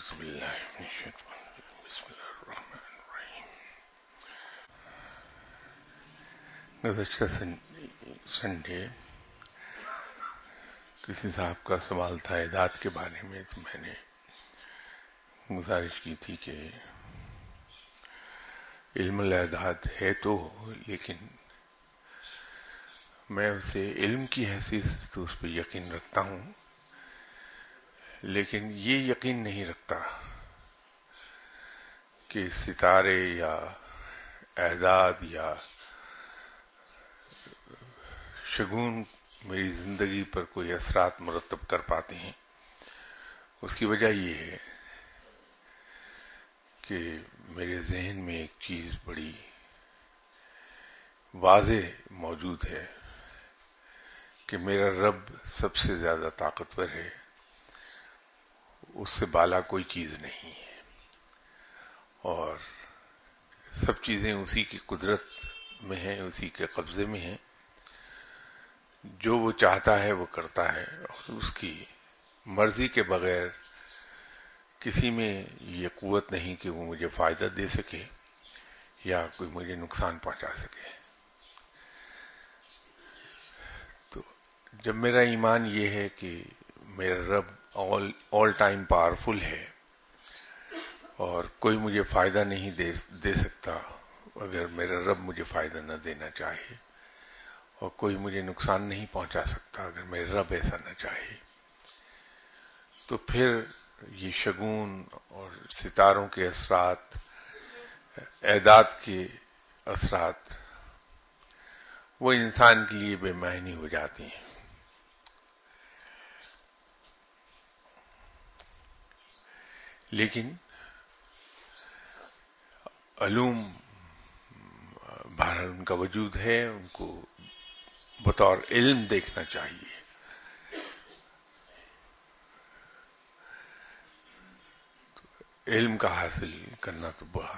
اعوذ باللہ من الشیطان الرجیم بسم اللہ الرحمن الرحیم. گزشتہ سنڈے کسی صاحب کا سوال تھا اعداد کے بارے میں، تو میں نے گزارش کی تھی کہ علم الاعداد ہے تو، لیکن میں اسے علم کی حیثیت سے تو اس پہ یقین رکھتا ہوں، لیکن یہ یقین نہیں رکھتا کہ ستارے یا اعداد یا شگون میری زندگی پر کوئی اثرات مرتب کر پاتے ہیں. اس کی وجہ یہ ہے کہ میرے ذہن میں ایک چیز بڑی واضح موجود ہے کہ میرا رب سب سے زیادہ طاقتور ہے، اس سے بالا کوئی چیز نہیں ہے، اور سب چیزیں اسی کی قدرت میں ہیں، اسی کے قبضے میں ہیں. جو وہ چاہتا ہے وہ کرتا ہے، اور اس کی مرضی کے بغیر کسی میں یہ قوت نہیں کہ وہ مجھے فائدہ دے سکے یا کوئی مجھے نقصان پہنچا سکے. تو جب میرا ایمان یہ ہے کہ میرا رب آل ٹائم پاورفل ہے اور کوئی مجھے فائدہ نہیں دے سکتا اگر میرا رب مجھے فائدہ نہ دینا چاہے، اور کوئی مجھے نقصان نہیں پہنچا سکتا اگر میرا رب ایسا نہ چاہے، تو پھر یہ شگون اور ستاروں کے اثرات، اعداد کے اثرات، وہ انسان کے لیے بے معنی ہو جاتی ہیں. لیکن علوم بہرحال ان کا وجود ہے، ان کو بطور علم دیکھنا چاہیے. علم کا حاصل کرنا تو بڑا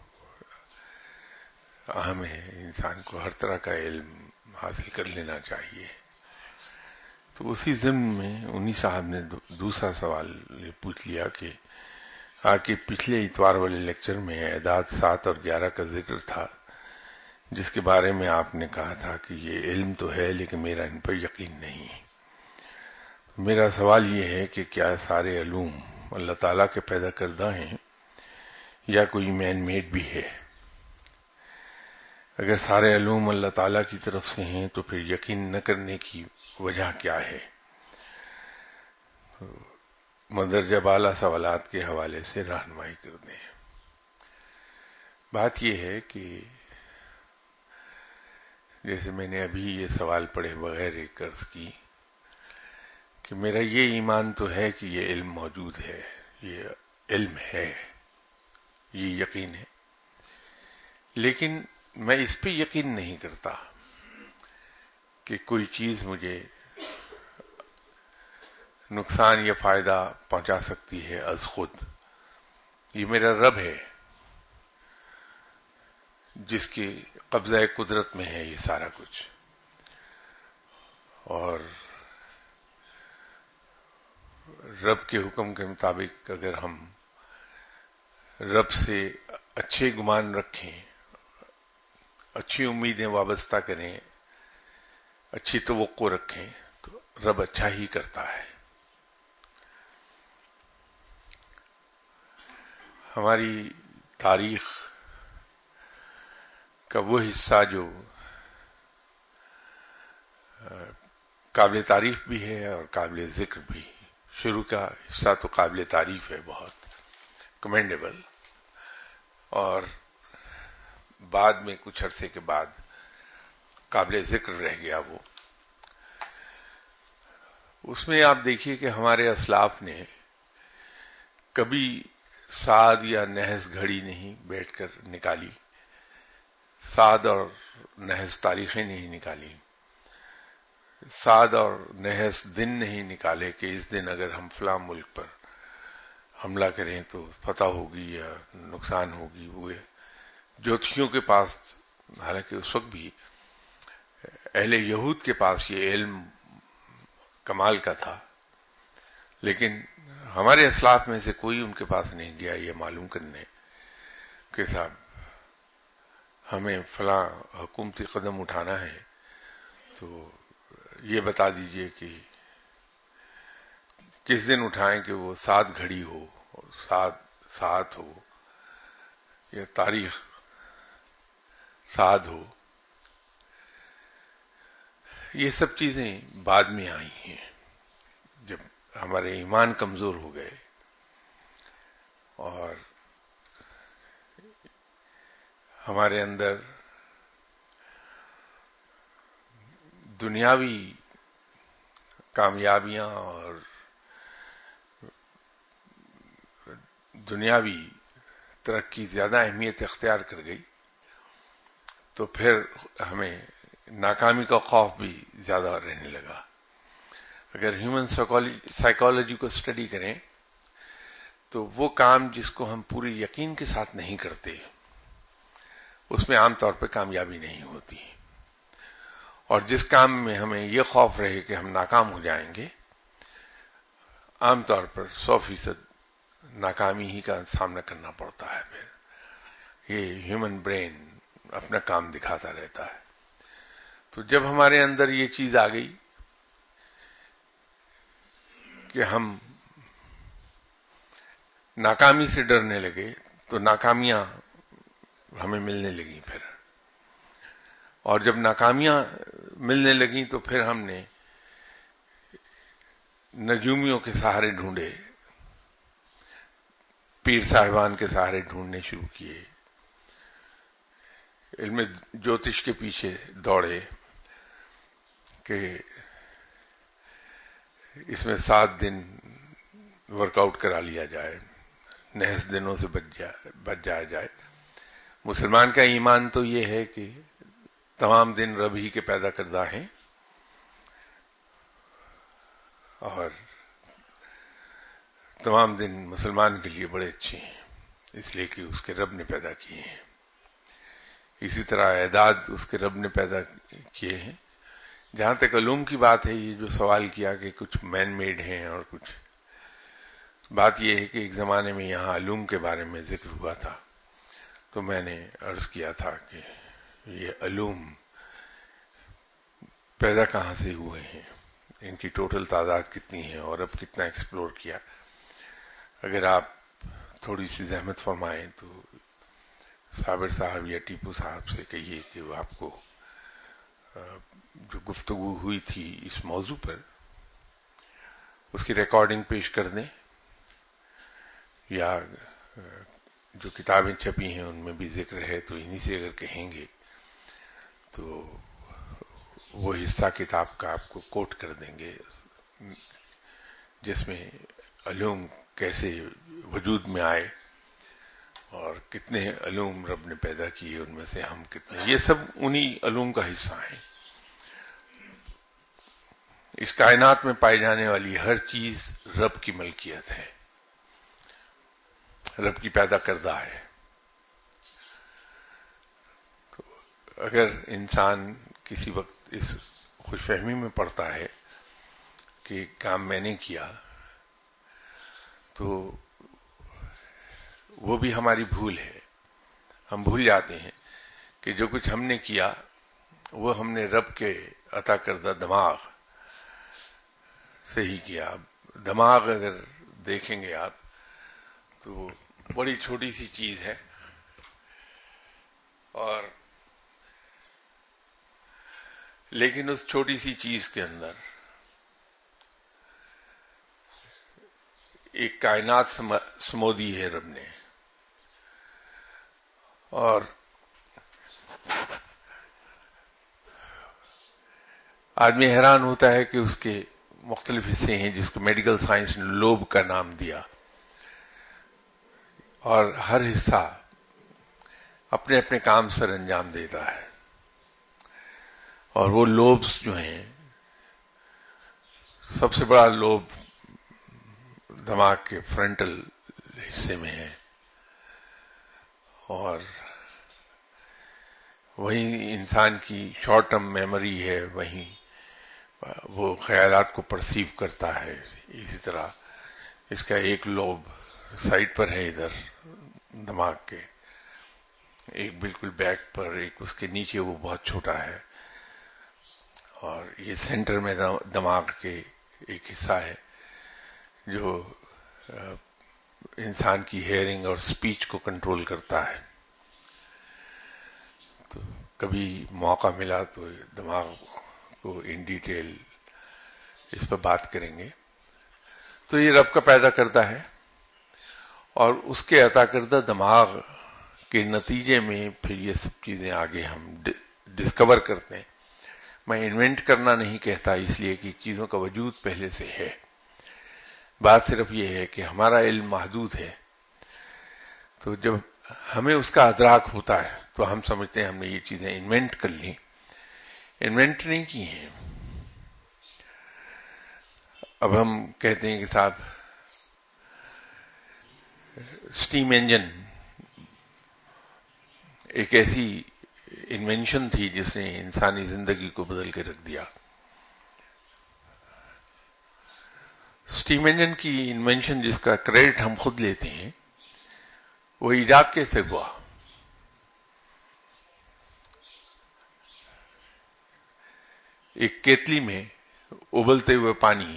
اہم ہے، انسان کو ہر طرح کا علم حاصل کر لینا چاہیے. تو اسی ضمن میں انہی صاحب نے دوسرا سوال یہ پوچھ لیا کہ پچھلے اتوار والے لیکچر میں اعداد 7 اور 11 کا ذکر تھا، جس کے بارے میں آپ نے کہا تھا کہ یہ علم تو ہے لیکن میرا ان پر یقین نہیں. میرا سوال یہ ہے کہ کیا سارے علوم اللہ تعالیٰ کے پیدا کردہ ہیں یا کوئی مین میڈ بھی ہے؟ اگر سارے علوم اللہ تعالیٰ کی طرف سے ہیں تو پھر یقین نہ کرنے کی وجہ کیا ہے؟ مندرجہ بالا سوالات کے حوالے سے رہنمائی کر دیں. بات یہ ہے کہ جیسے میں نے ابھی یہ سوال پڑھے بغیر ایک عرض کی کہ میرا یہ ایمان تو ہے کہ یہ علم موجود ہے، یہ علم ہے، یہ یقین ہے، لیکن میں اس پہ یقین نہیں کرتا کہ کوئی چیز مجھے نقصان یا فائدہ پہنچا سکتی ہے از خود. یہ میرا رب ہے جس کی قبضہ قدرت میں ہے یہ سارا کچھ، اور رب کے حکم کے مطابق اگر ہم رب سے اچھے گمان رکھیں، اچھی امیدیں وابستہ کریں، اچھی توقع رکھیں، تو رب اچھا ہی کرتا ہے. ہماری تاریخ کا وہ حصہ جو قابل تعریف بھی ہے اور قابل ذکر بھی، شروع کا حصہ تو قابل تعریف ہے، بہت کمینڈیبل، اور بعد میں کچھ عرصے کے بعد قابل ذکر رہ گیا. وہ اس میں آپ دیکھیے کہ ہمارے اسلاف نے کبھی سعد یا نحس گھڑی نہیں بیٹھ کر نکالی، سعد اور نحس تاریخیں نہیں نکالی، سعد اور نحس دن نہیں نکالے کہ اس دن اگر ہم فلاں ملک پر حملہ کریں تو فتح ہوگی یا نقصان ہوگی. وہ جوتشیوں کے پاس، حالانکہ اس وقت بھی اہل یہود کے پاس یہ علم کمال کا تھا، لیکن ہمارے اسلاف میں سے کوئی ان کے پاس نہیں گیا یہ معلوم کرنے کہ صاحب ہمیں فلاں حکومتی قدم اٹھانا ہے تو یہ بتا دیجئے کہ کس دن اٹھائیں کہ وہ 7 گھڑی ہو، 7 ہو، یا تاریخ 7 ہو. یہ سب چیزیں بعد میں آئی ہیں جب ہمارے ایمان کمزور ہو گئے اور ہمارے اندر دنیاوی کامیابیاں اور دنیاوی ترقی زیادہ اہمیت اختیار کر گئی تو پھر ہمیں ناکامی کا خوف بھی زیادہ رہنے لگا. اگر ہیومن سائیکالوجی کو اسٹڈی کریں تو وہ کام جس کو ہم پورے یقین کے ساتھ نہیں کرتے اس میں عام طور پہ کامیابی نہیں ہوتی، اور جس کام میں ہمیں یہ خوف رہے کہ ہم ناکام ہو جائیں گے عام طور پر 100% ناکامی ہی کا سامنا کرنا پڑتا ہے. پھر یہ ہیومن برین اپنا کام دکھاتا رہتا ہے. تو جب ہمارے اندر یہ چیز آ گئی کہ ہم ناکامی سے ڈرنے لگے تو ناکامیاں ہمیں ملنے لگیں پھر، اور جب ناکامیاں ملنے لگیں تو پھر ہم نے نجومیوں کے سہارے ڈھونڈے، پیر صاحبان کے سہارے ڈھونڈنے شروع کیے، علم جوتش کے پیچھے دوڑے کہ اس میں 7 دن ورک آؤٹ کرا لیا جائے، نحس دنوں سے بچ جایا جائے. مسلمان کا ایمان تو یہ ہے کہ تمام دن رب ہی کے پیدا کردہ ہیں اور تمام دن مسلمان کے لیے بڑے اچھے ہیں اس لیے کہ اس کے رب نے پیدا کیے ہیں. اسی طرح اعداد اس کے رب نے پیدا کیے ہیں. جہاں تک علوم کی بات ہے، یہ جو سوال کیا کہ کچھ مین میڈ ہیں اور کچھ، بات یہ ہے کہ ایک زمانے میں یہاں علوم کے بارے میں ذکر ہوا تھا تو میں نے عرض کیا تھا کہ یہ علوم پیدا کہاں سے ہوئے ہیں، ان کی ٹوٹل تعداد کتنی ہے اور اب کتنا ایکسپلور کیا. اگر آپ تھوڑی سی زحمت فرمائیں تو صابر صاحب یا ٹیپو صاحب سے کہیے کہ وہ آپ کو جو گفتگو ہوئی تھی اس موضوع پر اس کی ریکارڈنگ پیش کر دیں، یا جو کتابیں چھپی ہیں ان میں بھی ذکر ہے تو انہی سے اگر کہیں گے تو وہ حصہ کتاب کا آپ کو کوٹ کر دیں گے جس میں علوم کیسے وجود میں آئے اور کتنے علوم رب نے پیدا کیے، ان میں سے ہم کتنے، یہ سب انہی علوم کا حصہ ہیں. اس کائنات میں پائی جانے والی ہر چیز رب کی ملکیت ہے، رب کی پیدا کردہ ہے. تو اگر انسان کسی وقت اس خوش فہمی میں پڑتا ہے کہ کام میں نے کیا تو وہ بھی ہماری بھول ہے. ہم بھول جاتے ہیں کہ جو کچھ ہم نے کیا وہ ہم نے رب کے عطا کردہ دماغ سے ہی کیا. دماغ اگر دیکھیں گے آپ تو وہ بڑی چھوٹی سی چیز ہے، اور لیکن اس چھوٹی سی چیز کے اندر ایک کائنات سمو دی ہے رب نے. اور آدمی حیران ہوتا ہے کہ اس کے مختلف حصے ہیں جس کو میڈیکل سائنس نے لوب کا نام دیا، اور ہر حصہ اپنے اپنے کام سر انجام دیتا ہے. اور وہ لوبس جو ہیں، سب سے بڑا لوب دماغ کے فرنٹل حصے میں ہے، اور وہیں انسان کی شارٹ ٹرم میموری ہے، وہیں وہ خیالات کو پرسیو کرتا ہے. اسی طرح اس کا ایک لوب سائڈ پر ہے ادھر دماغ کے، ایک بالکل بیک پر، ایک اس کے نیچے، وہ بہت چھوٹا ہے، اور یہ سینٹر میں دماغ کے ایک حصہ ہے جو انسان کی ہیئرنگ اور سپیچ کو کنٹرول کرتا ہے. تو کبھی موقع ملا تو دماغ کو ان ڈیٹیل اس پر بات کریں گے. تو یہ رب کا پیدا کرتا ہے، اور اس کے عطا کردہ دماغ کے نتیجے میں پھر یہ سب چیزیں آگے ہم ڈسکور کرتے ہیں. میں انوینٹ کرنا نہیں کہتا، اس لیے کہ چیزوں کا وجود پہلے سے ہے. بات صرف یہ ہے کہ ہمارا علم محدود ہے، تو جب ہمیں اس کا ادراک ہوتا ہے تو ہم سمجھتے ہیں ہم نے یہ چیزیں انوینٹ کر لی. انوینٹ نہیں کی ہیں. اب ہم کہتے ہیں کہ صاحب اسٹیم انجن ایک ایسی انوینشن تھی جس نے انسانی زندگی کو بدل کے رکھ دیا. اسٹیم انجن کی انوینشن جس کا کریڈٹ ہم خود لیتے ہیں، وہ ایجاد کیسے ہوا؟ ایک کیتلی میں ابلتے ہوئے پانی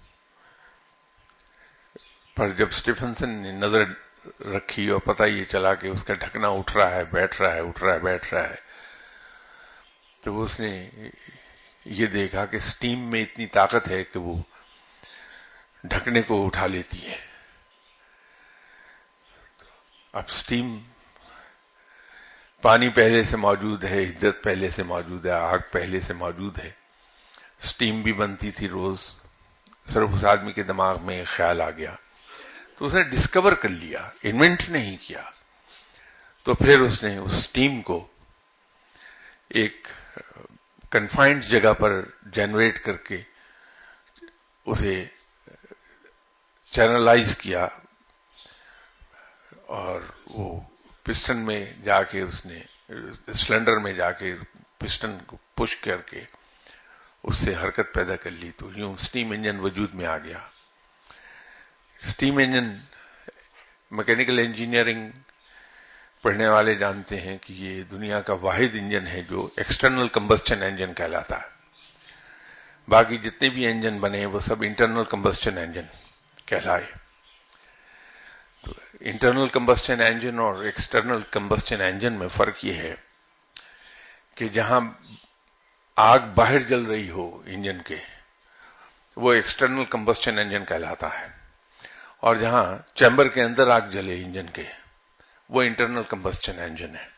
پر جب اسٹیفنسن نے نظر رکھی اور پتہ یہ چلا کہ اس کا ڈھکنا اٹھ رہا ہے، بیٹھ رہا ہے، اٹھ رہا ہے، بیٹھ رہا ہے، تو اس نے یہ دیکھا کہ سٹیم میں اتنی طاقت ہے کہ وہ ڈھکنے کو اٹھا لیتی ہے. اب سٹیم، پانی پہلے سے موجود ہے، حدت پہلے سے موجود ہے، آگ پہلے سے موجود ہے، سٹیم بھی بنتی تھی روز. صرف اس آدمی کے دماغ میں ایک خیال آ گیا تو اس نے ڈسکور کر لیا، انوینٹ نہیں کیا. تو پھر اس نے اس سٹیم کو ایک کنفائنڈ جگہ پر جنریٹ کر کے اسے چینلائز کیا، اور وہ پسٹن میں جا کے اس نے سلنڈر میں جا کے پسٹن کو پش کر کے اس سے حرکت پیدا کر لی. تو یوں سٹیم انجن وجود میں آ گیا. سٹیم انجن میکینیکل انجینئرنگ پڑھنے والے جانتے ہیں کہ یہ دنیا کا واحد انجن ہے جو ایکسٹرنل کمبسچن انجن کہلاتا ہے. باقی جتنے بھی انجن بنے وہ سب انٹرنل کمبسچن انجن کہلائے. تو انٹرنل کمبسچن انجن اور ایکسٹرنل کمبسچن انجن میں فرق یہ ہے کہ جہاں آگ باہر جل رہی ہو انجن کے، وہ ایکسٹرنل کمبسچن انجن کہلاتا ہے، اور جہاں چیمبر کے اندر آگ جلے انجن کے، وہ انٹرنل کمبسچن انجن ہے.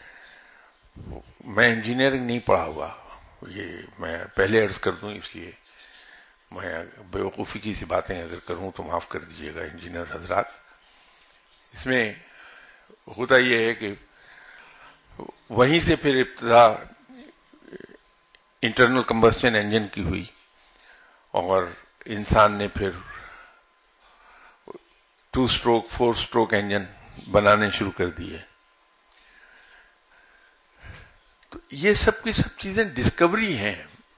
میں انجینئرنگ نہیں پڑھا ہوا، یہ میں پہلے عرض کر دوں، اس لیے میں بیوقوفی کی سی باتیں اگر کروں تو معاف کر دیجیے گا انجینئر حضرات. اس میں ہوتا یہ ہے کہ وہیں سے پھر ابتدا انٹرنل کمبسچن انجن کی ہوئی، اور انسان نے پھر 2 اسٹروک 4 اسٹروک انجن بنانے شروع کر دیے. تو یہ سب کی سب چیزیں ڈسکوری ہیں.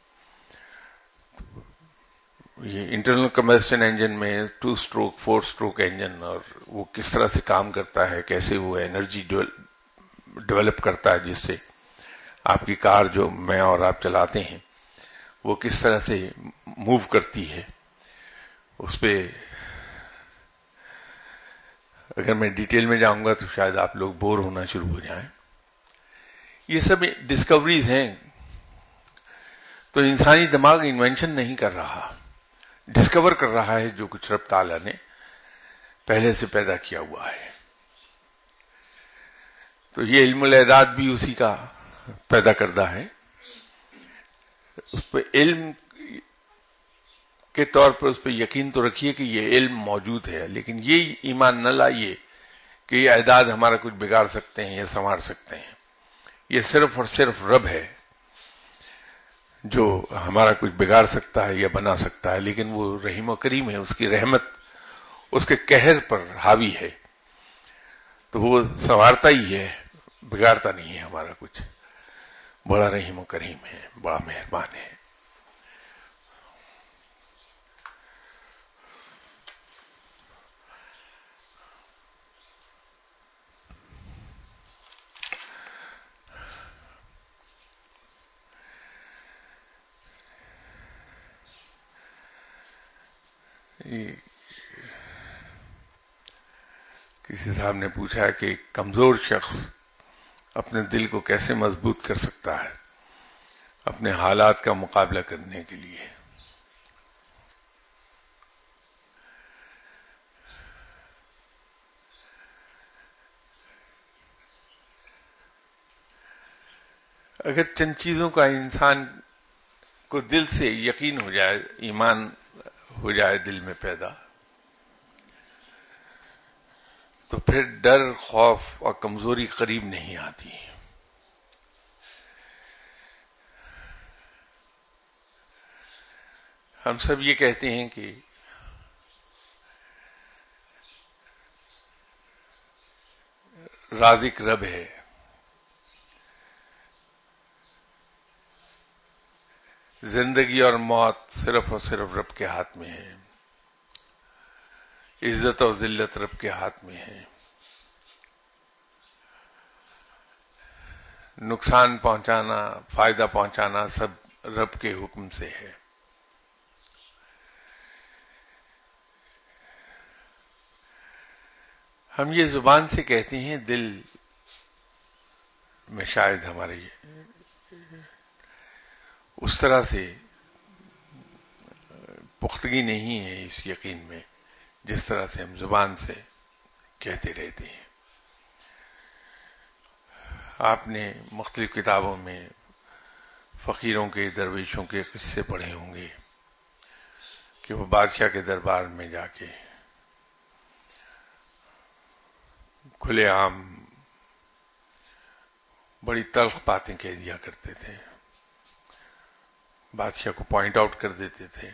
یہ انٹرنل کمبسچن انجن میں 2 اسٹروک 4 اسٹروک انجن، اور وہ کس طرح سے کام کرتا ہے، کیسے وہ انرجی ڈیولپ کرتا ہے جس سے آپ کی کار جو میں اور آپ چلاتے ہیں وہ کس طرح سے موو کرتی ہے. اس پہ اگر میں ڈیٹیل میں جاؤں گا تو شاید آپ لوگ بور ہونا شروع ہو جائیں. یہ سب ڈسکوریز ہیں. تو انسانی دماغ انوینشن نہیں کر رہا، ڈسکور کر رہا ہے جو کچھ رب تعالیٰ نے پہلے سے پیدا کیا ہوا ہے. تو یہ علم الاعداد بھی اسی کا پیدا کردہ ہے. اس پہ علم کے طور پر اس پہ یقین تو رکھیے کہ یہ علم موجود ہے، لیکن یہ ایمان نہ لائیے کہ یہ اعداد ہمارا کچھ بگاڑ سکتے ہیں یا سنوار سکتے ہیں. یہ صرف اور صرف رب ہے جو ہمارا کچھ بگاڑ سکتا ہے یا بنا سکتا ہے، لیکن وہ رحیم و کریم ہے، اس کی رحمت اس کے قہر پر حاوی ہے. تو وہ سنوارتا ہی ہے، بگاڑتا نہیں ہے ہمارا کچھ. بڑا رحیم و کریم ہے، بڑا مہربان ہے. یہ کسی صاحب نے پوچھا کہ ایک کمزور شخص اپنے دل کو کیسے مضبوط کر سکتا ہے اپنے حالات کا مقابلہ کرنے کے لیے. اگر چند چیزوں کا انسان کو دل سے یقین ہو جائے، ایمان ہو جائے دل میں پیدا، تو پھر ڈر، خوف اور کمزوری قریب نہیں آتی. ہم سب یہ کہتے ہیں کہ رازق رب ہے، زندگی اور موت صرف اور صرف رب کے ہاتھ میں ہے، عزت اور ذلت رب کے ہاتھ میں ہے، نقصان پہنچانا، فائدہ پہنچانا سب رب کے حکم سے ہے. ہم یہ زبان سے کہتے ہیں، دل میں شاید ہمارے اس طرح سے پختگی نہیں ہے اس یقین میں جس طرح سے ہم زبان سے کہتے رہتے ہیں. آپ نے مختلف کتابوں میں فقیروں کے، درویشوں کے قصے پڑھے ہوں گے کہ وہ بادشاہ کے دربار میں جا کے کھلے عام بڑی تلخ باتیں کہہ دیا کرتے تھے، بادشاہ کو پوائنٹ آؤٹ کر دیتے تھے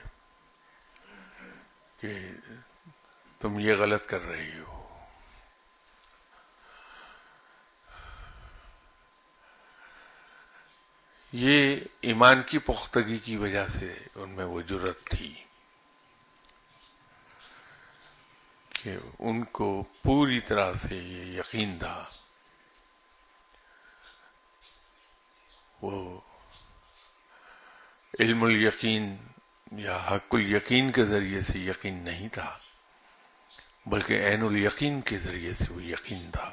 کہ تم یہ غلط کر رہے ہو. یہ ایمان کی پختگی کی وجہ سے ان میں وہ جرأت تھی کہ ان کو پوری طرح سے یہ یقین تھا، وہ علم الیقین یا حق الیقین کے ذریعے سے یقین نہیں تھا بلکہ عین الیقین کے ذریعے سے وہ یقین تھا.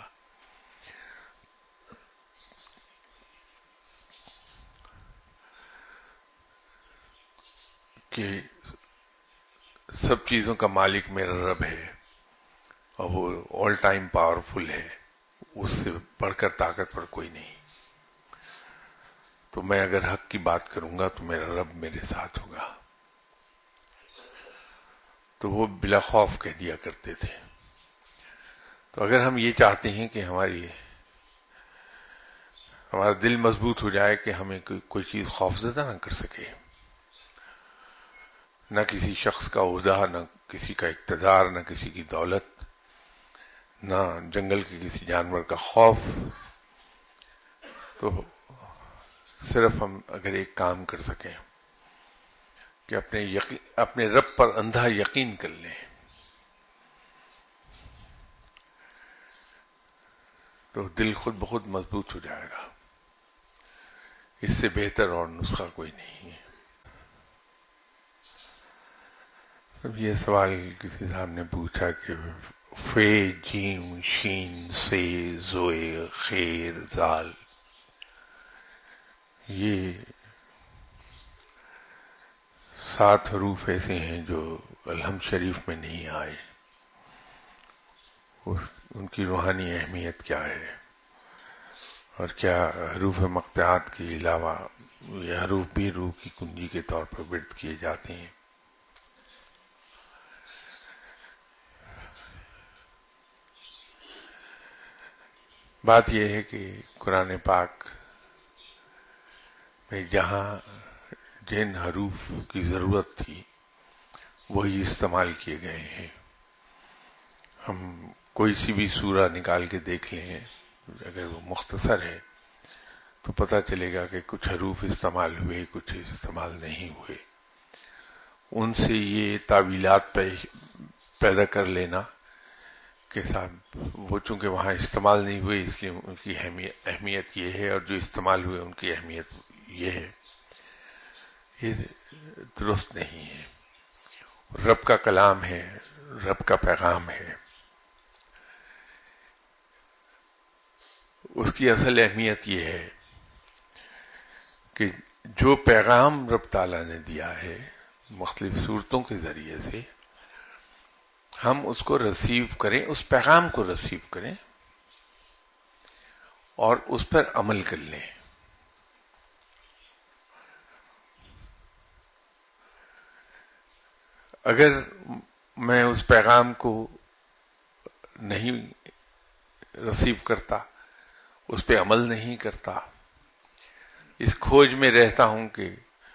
کہ سب چیزوں کا مالک میرا رب ہے اور وہ آل ٹائم پاورفل ہے، اس سے بڑھ کر طاقتور کوئی نہیں. تو میں اگر حق کی بات کروں گا تو میرا رب میرے ساتھ ہوگا. تو وہ بلا خوف کہہ دیا کرتے تھے. تو اگر ہم یہ چاہتے ہیں کہ ہمارا دل مضبوط ہو جائے کہ ہمیں کوئی چیز خوفزدہ نہ کر سکے، نہ کسی شخص کا عہدہ، نہ کسی کا اقتدار، نہ کسی کی دولت، نہ جنگل کے کسی جانور کا خوف، تو صرف ہم اگر ایک کام کر سکیں کہ اپنے رب پر اندھا یقین کر لیں، تو دل خود بخود مضبوط ہو جائے گا. اس سے بہتر اور نسخہ کوئی نہیں ہے. اب یہ سوال کسی صاحب نے پوچھا کہ فے، جیم، شین، سے، زوئے، خیر، زال، یہ 7 حروف ایسے ہیں جو الحمد شریف میں نہیں آئے. ان کی روحانی اہمیت کیا ہے اور کیا حروف مقطعات کے علاوہ یہ حروف بھی روح کی کنجی کے طور پر ورد کیے جاتے ہیں. بات یہ ہے کہ قرآن پاک میں جہاں جن حروف کی ضرورت تھی وہی استعمال کیے گئے ہیں. ہم کوئی سی بھی سورہ نکال کے دیکھ لیں، اگر وہ مختصر ہے تو پتہ چلے گا کہ کچھ حروف استعمال ہوئے، کچھ استعمال نہیں ہوئے. ان سے یہ تعویلات پیدا کر لینا کہ صاحب وہ چونکہ وہاں استعمال نہیں ہوئے اس لیے ان کی اہمیت یہ ہے، اور جو استعمال ہوئے ان کی اہمیت یہ ہے، یہ درست نہیں ہے. رب کا کلام ہے، رب کا پیغام ہے. اس کی اصل اہمیت یہ ہے کہ جو پیغام رب تعالیٰ نے دیا ہے مختلف صورتوں کے ذریعے سے، ہم اس کو ریسیو کریں، اس پیغام کو ریسیو کریں اور اس پر عمل کر لیں. اگر میں اس پیغام کو نہیں ریسیو کرتا، اس پہ عمل نہیں کرتا، اس کھوج میں رہتا ہوں کہ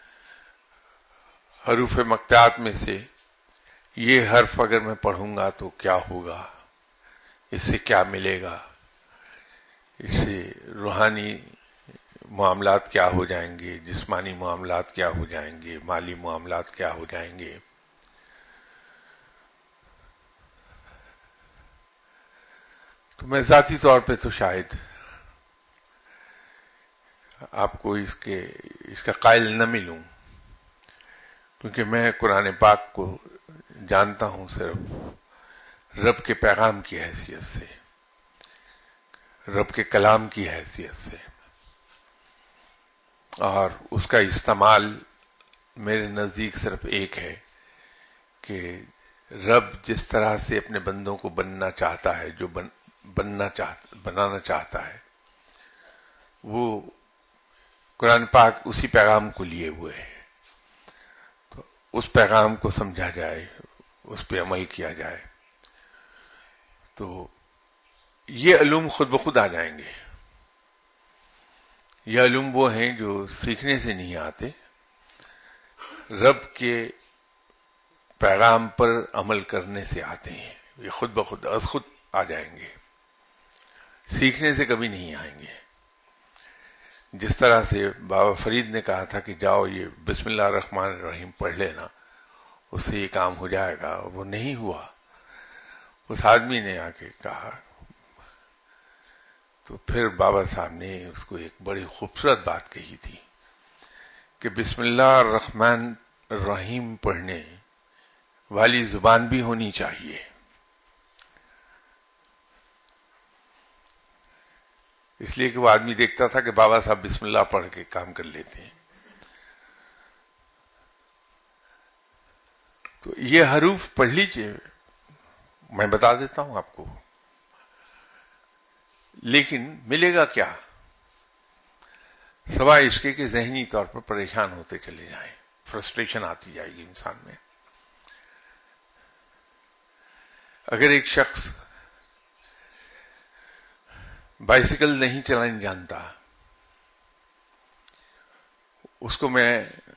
حروف مقطعات میں سے یہ حرف اگر میں پڑھوں گا تو کیا ہوگا، اس سے کیا ملے گا، اس سے روحانی معاملات کیا ہو جائیں گے، جسمانی معاملات کیا ہو جائیں گے، مالی معاملات کیا ہو جائیں گے. تو میں ذاتی طور پہ تو شاید آپ کو اس کا قائل نہ ملوں، کیونکہ میں قرآن پاک کو جانتا ہوں صرف رب کے پیغام کی حیثیت سے، رب کے کلام کی حیثیت سے، اور اس کا استعمال میرے نزدیک صرف ایک ہے کہ رب جس طرح سے اپنے بندوں کو بننا چاہتا ہے، جو بنانا چاہتا ہے، وہ قرآن پاک اسی پیغام کو لیے ہوئے ہے. تو اس پیغام کو سمجھا جائے، اس پہ عمل کیا جائے تو یہ علوم خود بخود آ جائیں گے. یہ علوم وہ ہیں جو سیکھنے سے نہیں آتے، رب کے پیغام پر عمل کرنے سے آتے ہیں. یہ خود بخود از خود آ جائیں گے، سیکھنے سے کبھی نہیں آئیں گے. جس طرح سے بابا فرید نے کہا تھا کہ جاؤ یہ بسم اللہ الرحمن الرحیم پڑھ لینا، اس سے یہ کام ہو جائے گا، وہ نہیں ہوا. اس آدمی نے آ کے کہا تو پھر بابا صاحب نے اس کو ایک بڑی خوبصورت بات کہی تھی کہ بسم اللہ الرحمن الرحیم پڑھنے والی زبان بھی ہونی چاہیے. اس لیے کہ وہ آدمی دیکھتا تھا کہ بابا صاحب بسم اللہ پڑھ کے کام کر لیتے ہیں. تو یہ حروف پڑھ لیجئے، میں بتا دیتا ہوں آپ کو، لیکن ملے گا کیا؟ سوائے اس کے کہ ذہنی طور پر پریشان ہوتے چلے جائیں، فرسٹریشن آتی جائے گی انسان میں. اگر ایک شخص بائسیکل نہیں چلانا جانتا، اس کو میں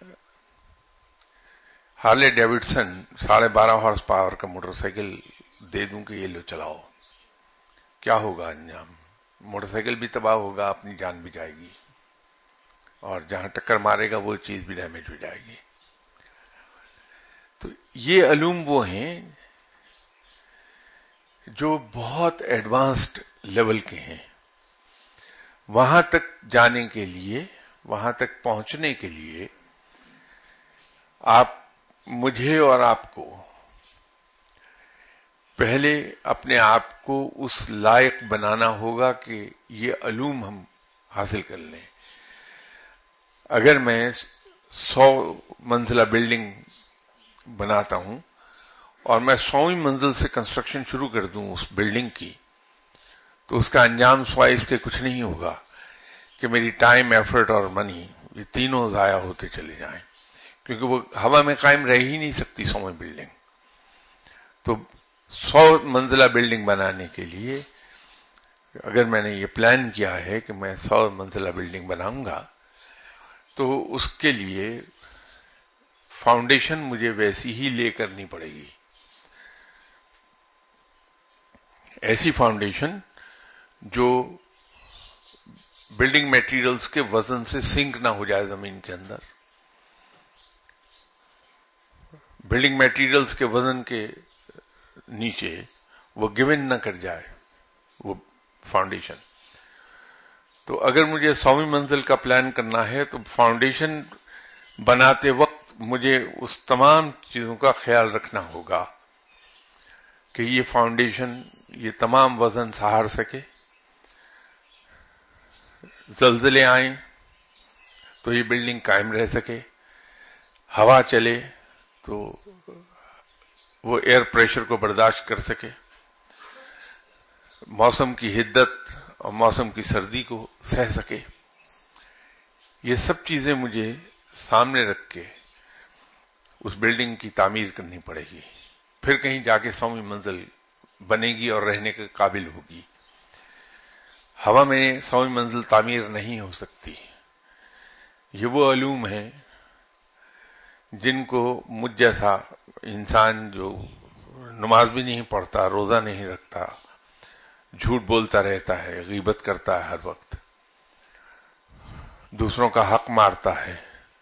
ہارلے ڈیوڈسن 12.5 ہارس پاور کا موٹر سائیکل دے دوں کہ یہ لو چلاؤ، کیا ہوگا انجام؟ موٹر سائیکل بھی تباہ ہوگا، اپنی جان بھی جائے گی، اور جہاں ٹکر مارے گا وہ چیز بھی ڈیمیج ہو جائے گی. تو یہ علوم وہ ہیں جو بہت ایڈوانسڈ لیول کے ہیں. وہاں تک جانے کے لیے، وہاں تک پہنچنے کے لیے آپ، مجھے اور آپ کو پہلے اپنے آپ کو اس لائق بنانا ہوگا کہ یہ علوم ہم حاصل کر لیں. اگر میں 100 منزلہ بلڈنگ بناتا ہوں اور میں 100ویں منزل سے کنسٹرکشن شروع کر دوں اس بلڈنگ کی، تو اس کا انجام سوائے اس کے کچھ نہیں ہوگا کہ میری ٹائم، ایفرٹ اور منی یہ تینوں ضائع ہوتے چلے جائیں، کیونکہ وہ ہوا میں قائم رہ ہی نہیں سکتی 100ویں بلڈنگ. تو 100 منزلہ بلڈنگ بنانے کے لیے اگر میں نے یہ پلان کیا ہے کہ میں 100 منزلہ بلڈنگ بناؤں گا، تو اس کے لیے فاؤنڈیشن مجھے ویسی ہی لے کرنی پڑے گی، ایسی فاؤنڈیشن جو بلڈنگ میٹیریلز کے وزن سے سنک نہ ہو جائے زمین کے اندر، بلڈنگ میٹیریلز کے وزن کے نیچے وہ گیون نہ کر جائے وہ فاؤنڈیشن. تو اگر مجھے 100ویں منزل کا پلان کرنا ہے تو فاؤنڈیشن بناتے وقت مجھے اس تمام چیزوں کا خیال رکھنا ہوگا کہ یہ فاؤنڈیشن یہ تمام وزن سہار سکے، زلزلے آئیں تو یہ بلڈنگ قائم رہ سکے، ہوا چلے تو وہ ایئر پریشر کو برداشت کر سکے، موسم کی حدت اور موسم کی سردی کو سہ سکے. یہ سب چیزیں مجھے سامنے رکھ کے اس بلڈنگ کی تعمیر کرنی پڑے گی، پھر کہیں جا کے 100ویں منزل بنے گی اور رہنے کے قابل ہوگی. ہوا میں 100ویں منزل تعمیر نہیں ہو سکتی. یہ وہ علوم ہیں جن کو مجھ جیسا انسان جو نماز بھی نہیں پڑھتا، روزہ نہیں رکھتا، جھوٹ بولتا رہتا ہے، غیبت کرتا ہے ہر وقت، دوسروں کا حق مارتا ہے،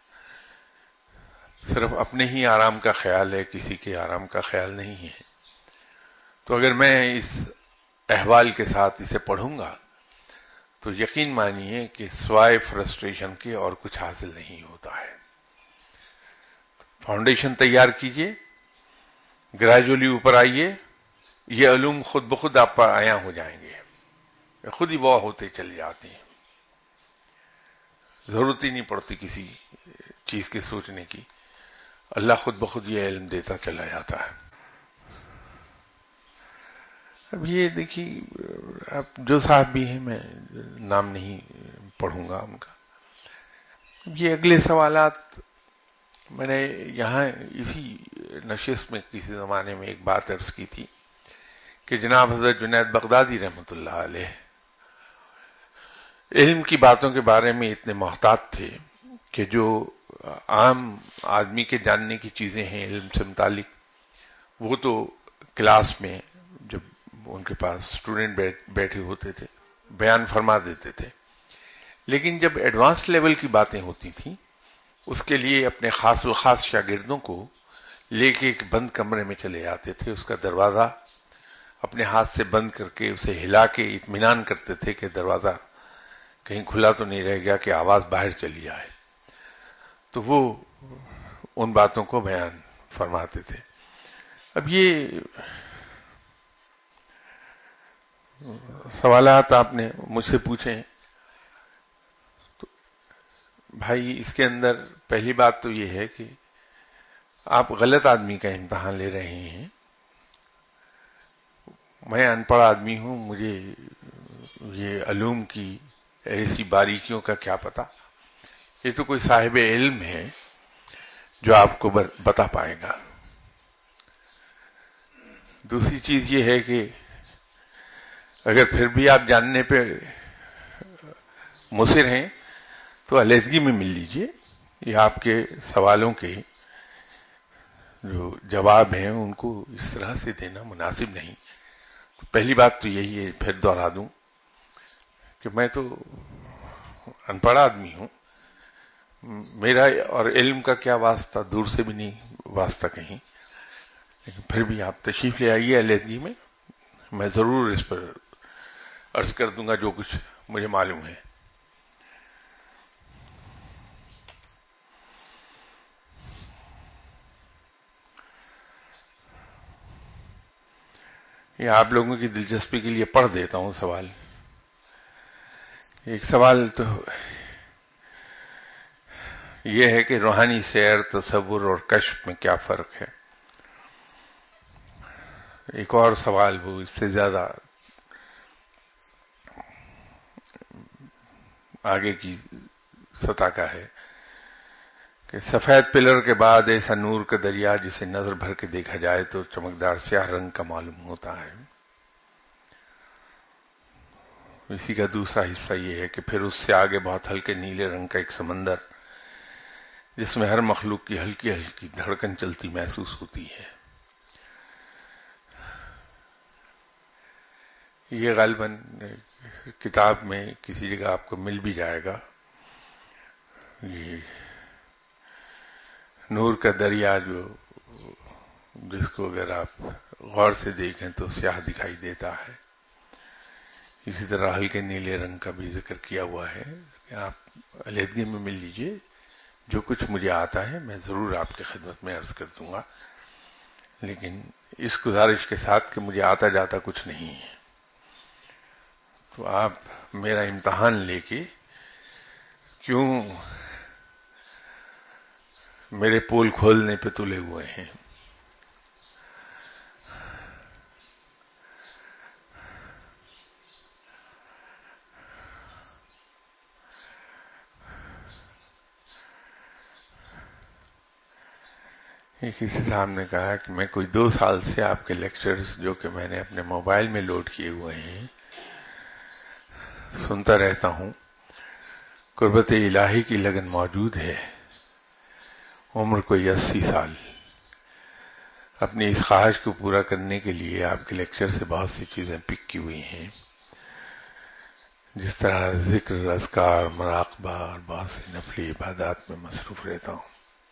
صرف اپنے ہی آرام کا خیال ہے، کسی کے آرام کا خیال نہیں ہے. تو اگر میں اس احوال کے ساتھ اسے پڑھوں گا تو یقین مانیے کہ سوائے فرسٹریشن کے اور کچھ حاصل نہیں ہوتا ہے. فاؤنڈیشن تیار کیجئے، گریجولی اوپر آئیے، یہ علوم خود بخود آپ پر عیاں ہو جائیں گے، خود ہی وہ ہوتے چلے جاتے ہیں، ضرورت ہی نہیں پڑتی کسی چیز کے سوچنے کی. اللہ خود بخود یہ علم دیتا چلا جاتا ہے. اب یہ دیکھیے، اب جو صاحب بھی ہیں، میں نام نہیں پڑھوں گا ان کا. یہ اگلے سوالات میں نے یہاں اسی نشست میں کسی زمانے میں ایک بات عرض کی تھی کہ جناب حضرت جنید بغدادی رحمۃ اللہ علیہ علم کی باتوں کے بارے میں اتنے محتاط تھے کہ جو عام آدمی کے جاننے کی چیزیں ہیں علم سے متعلق، وہ تو کلاس میں جب ان کے پاس اسٹوڈنٹ بیٹھے ہوتے تھے بیان فرما دیتے تھے، لیکن جب ایڈوانس لیول کی باتیں ہوتی تھیں اس کے لیے اپنے خاص الخاص شاگردوں کو لے کے ایک بند کمرے میں چلے جاتے تھے، اس کا دروازہ اپنے ہاتھ سے بند کر کے اسے ہلا کے اطمینان کرتے تھے کہ دروازہ کہیں کھلا تو نہیں رہ گیا کہ آواز باہر چلی جائے. تو وہ ان باتوں کو بیان فرماتے تھے. اب یہ سوالات آپ نے مجھ سے پوچھے، تو بھائی اس کے اندر پہلی بات تو یہ ہے کہ آپ غلط آدمی کا امتحان لے رہے ہیں. میں ان پڑھ آدمی ہوں، مجھے یہ علوم کی ایسی باریکیوں کا کیا پتا. یہ تو کوئی صاحب علم ہے جو آپ کو بتا پائے گا. دوسری چیز یہ ہے کہ اگر پھر بھی آپ جاننے پہ مصر ہیں تو علیحدگی میں مل لیجئے. یہ آپ کے سوالوں کے جو جواب ہیں ان کو اس طرح سے دینا مناسب نہیں. پہلی بات تو یہی ہے، پھر دوہرا دوں کہ میں تو ان پڑھ آدمی ہوں، میرا اور علم کا کیا واسطہ، دور سے بھی نہیں واسطہ کہیں. لیکن پھر بھی آپ تشریف لے آئیے علیحدگی میں، میں ضرور اس پر عرض کر دوں گا جو کچھ مجھے معلوم ہے. یہ آپ لوگوں کی دلچسپی کے لیے پڑھ دیتا ہوں سوال. ایک سوال تو یہ ہے کہ روحانی سیر، تصور اور کشف میں کیا فرق ہے. ایک اور سوال وہ اس سے زیادہ آگے کی سطح کا ہے کہ سفید پلر کے بعد ایسا نور کا دریا جسے نظر بھر کے دیکھا جائے تو چمکدار سیاہ رنگ کا معلوم ہوتا ہے. اسی کا دوسرا حصہ یہ ہے کہ پھر اس سے آگے بہت ہلکے نیلے رنگ کا ایک سمندر جس میں ہر مخلوق کی ہلکی ہلکی دھڑکن چلتی محسوس ہوتی ہے. یہ غالباً کتاب میں کسی جگہ آپ کو مل بھی جائے گا. یہ نور کا دریا جس کو اگر آپ غور سے دیکھیں تو سیاہ دکھائی دیتا ہے، اسی طرح ہلکے نیلے رنگ کا بھی ذکر کیا ہوا ہے. آپ علیحدگی میں مل لیجئے، جو کچھ مجھے آتا ہے میں ضرور آپ کی خدمت میں عرض کر دوں گا، لیکن اس گزارش کے ساتھ کہ مجھے آتا جاتا کچھ نہیں ہے، تو آپ میرا امتحان لے کے کیوں میرے پول کھولنے پہ تلے ہوئے ہیں؟ کسی صاحب نے کہا کہ میں کوئی 2 سال سے آپ کے لیکچرز جو کہ میں نے اپنے موبائل میں لوڈ کیے ہوئے ہیں سنتا رہتا ہوں، قربت الہی کی لگن موجود ہے، عمر کوئی 80 سال، اپنی اس خواہش کو پورا کرنے کے لیے آپ کے لیکچر سے بہت سی چیزیں پک کی ہوئی ہیں، جس طرح ذکر، اذکار، مراقبہ اور بہت سی نفلی عبادات میں مصروف رہتا ہوں۔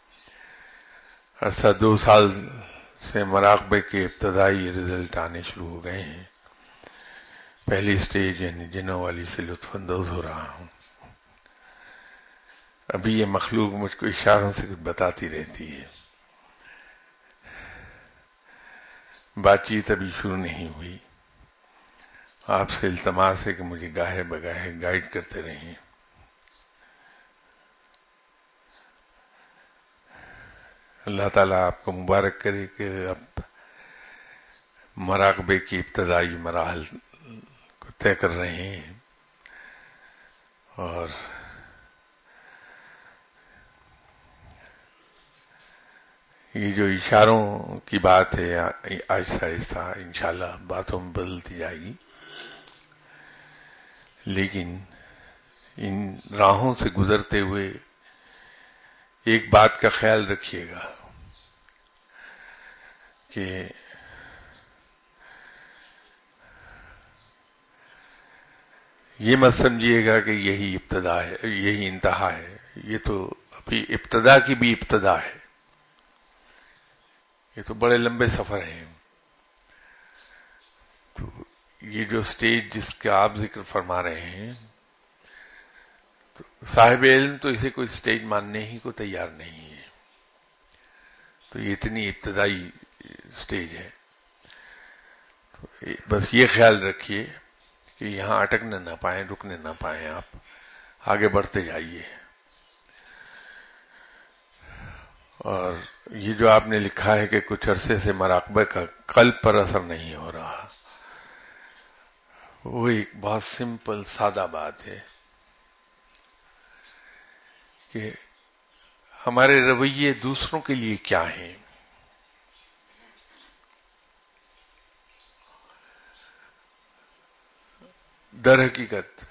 عرصہ 2 سال سے مراقبے کے ابتدائی رزلٹ آنے شروع ہو گئے ہیں، پہلی سٹیج یعنی جنوں والی سے لطف اندوز ہو رہا ہوں۔ ابھی یہ مخلوق مجھ کو اشاروں سے کچھ بتاتی رہتی ہے، بات چیت ابھی شروع نہیں ہوئی، آپ سے التماس ہے کہ مجھے گاہے بگاہے گائیڈ کرتے رہیں۔ اللہ تعالیٰ آپ کو مبارک کرے کہ اب مراقبے کی ابتدائی مراحل کو طے کر رہے ہیں، اور یہ جو اشاروں کی بات ہے آہستہ آہستہ انشاءاللہ باتوں میں بدلتی جائے گی، لیکن ان راہوں سے گزرتے ہوئے ایک بات کا خیال رکھیے گا کہ یہ مت سمجھیے گا کہ یہی ابتدا ہے، یہی انتہا ہے، یہ تو ابھی ابتدا کی بھی ابتدا ہے، یہ تو بڑے لمبے سفر ہیں۔ تو یہ جو سٹیج جس کا آپ ذکر فرما رہے ہیں، تو صاحب علم تو اسے کوئی سٹیج ماننے ہی کو تیار نہیں ہے، تو یہ اتنی ابتدائی سٹیج ہے۔ بس یہ خیال رکھیے کہ یہاں اٹکنے نہ پائیں، رکنے نہ پائیں، آپ آگے بڑھتے جائیے۔ اور یہ جو آپ نے لکھا ہے کہ کچھ عرصے سے مراقبہ کا قلب پر اثر نہیں ہو رہا، وہ ایک بہت سمپل سادہ بات ہے کہ ہمارے رویے دوسروں کے لیے کیا ہیں۔ در حقیقت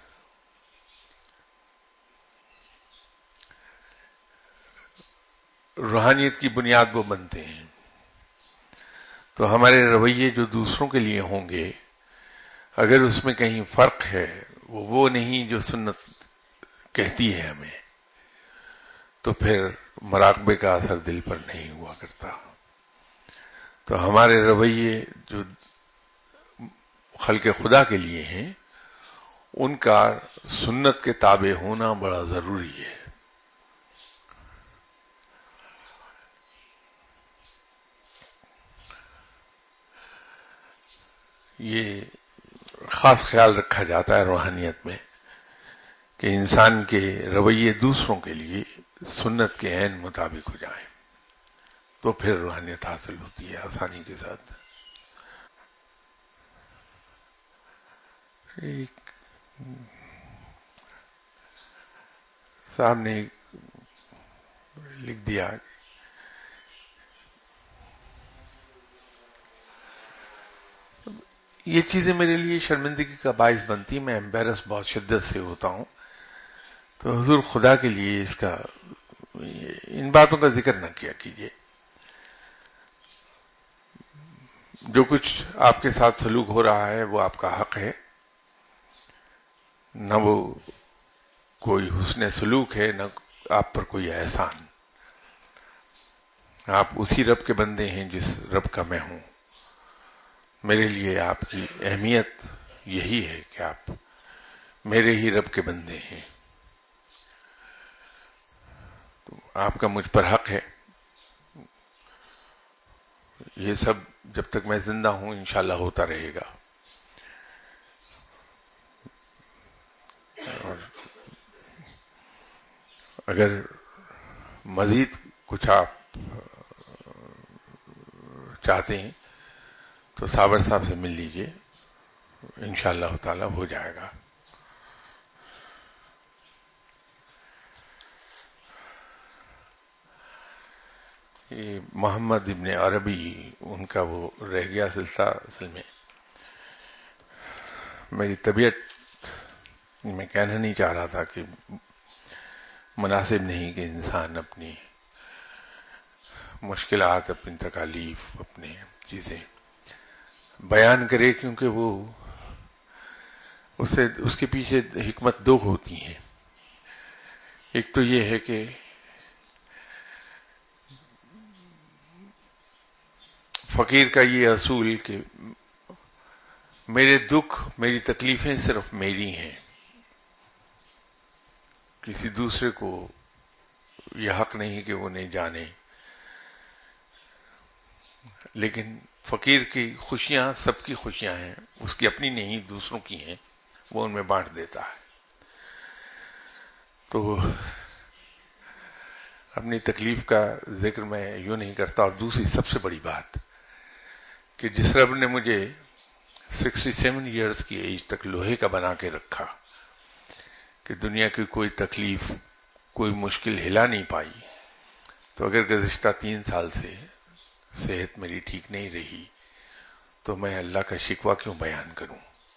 روحانیت کی بنیاد وہ بنتے ہیں، تو ہمارے رویے جو دوسروں کے لیے ہوں گے، اگر اس میں کہیں فرق ہے، وہ نہیں جو سنت کہتی ہے ہمیں، تو پھر مراقبے کا اثر دل پر نہیں ہوا کرتا۔ تو ہمارے رویے جو خلق خدا کے لیے ہیں، ان کا سنت کے تابع ہونا بڑا ضروری ہے۔ یہ خاص خیال رکھا جاتا ہے روحانیت میں کہ انسان کے رویے دوسروں کے لیے سنت کے عین مطابق ہو جائیں، تو پھر روحانیت حاصل ہوتی ہے آسانی کے ساتھ۔ ایک صاحب نے لکھ دیا، یہ چیزیں میرے لیے شرمندگی کا باعث بنتی، میں امبیرس بہت شدت سے ہوتا ہوں، تو حضور خدا کے لیے اس کا ان باتوں کا ذکر نہ کیا کیجیے۔ جو کچھ آپ کے ساتھ سلوک ہو رہا ہے وہ آپ کا حق ہے، نہ وہ کوئی حسن سلوک ہے، نہ آپ پر کوئی احسان۔ آپ اسی رب کے بندے ہیں جس رب کا میں ہوں۔ میرے لیے آپ کی اہمیت یہی ہے کہ آپ میرے ہی رب کے بندے ہیں۔ تو آپ کا مجھ پر حق ہے. یہ سب جب تک میں زندہ ہوں انشاءاللہ ہوتا رہے گا. اور اگر مزید کچھ آپ چاہتے ہیں تو صابر صاحب سے مل لیجئے، انشاءاللہ تعالی ہو جائے گا. یہ محمد ابن عربی، ان کا وہ رہ گیا سلسلہ. اصل میں میری طبیعت میں کہنا نہیں چاہ رہا تھا کہ مناسب نہیں کہ انسان اپنی مشکلات، اپنی تکالیف، اپنے چیزیں بیان کرے، کیونکہ وہ اس کے پیچھے حکمت دو ہوتی ہیں. ایک تو یہ ہے کہ فقیر کا یہ اصول کہ میرے دکھ، میری تکلیفیں صرف میری ہیں، کسی دوسرے کو یہ حق نہیں کہ وہ نہیں جانے. لیکن فقیر کی خوشیاں سب کی خوشیاں ہیں، اس کی اپنی نہیں، دوسروں کی ہیں، وہ ان میں بانٹ دیتا ہے. تو اپنی تکلیف کا ذکر میں یوں نہیں کرتا. اور دوسری سب سے بڑی بات کہ جس رب نے مجھے 67 ایئرز کی ایج تک لوہے کا بنا کے رکھا کہ دنیا کی کوئی تکلیف، کوئی مشکل ہلا نہیں پائی، تو اگر گزشتہ 3 سال سے صحت میری ٹھیک نہیں رہی تو میں اللہ کا شکوہ کیوں بیان کروں؟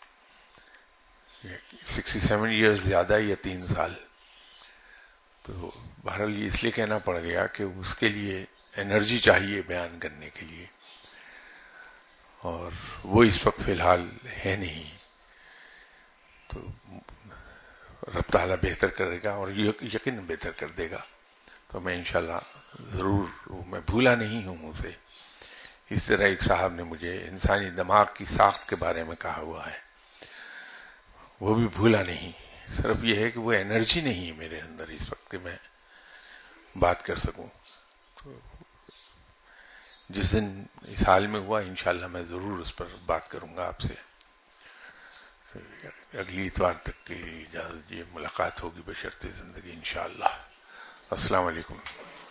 67 ایئرز زیادہ یا 3 سال؟ تو بہرحال یہ اس لیے کہنا پڑ گیا کہ اس کے لیے انرجی چاہیے بیان کرنے کے لیے، اور وہ اس وقت فی الحال ہے نہیں. تو رب تعالیٰ بہتر کرے گا، اور یقیناً بہتر کر دے گا. تو میں انشاءاللہ ضرور، میں بھولا نہیں ہوں اسے. اس طرح ایک صاحب نے مجھے انسانی دماغ کی ساخت کے بارے میں کہا ہوا ہے، وہ بھی بھولا نہیں. صرف یہ ہے کہ وہ انرجی نہیں ہے میرے اندر اس وقت کہ میں بات کر سکوں. تو جس دن اس حال میں ہوا انشاءاللہ میں ضرور اس پر بات کروں گا آپ سے. اگلی اتوار تک کی اجازت، یہ ملاقات ہوگی بشرط زندگی انشاءاللہ. السلام علیکم.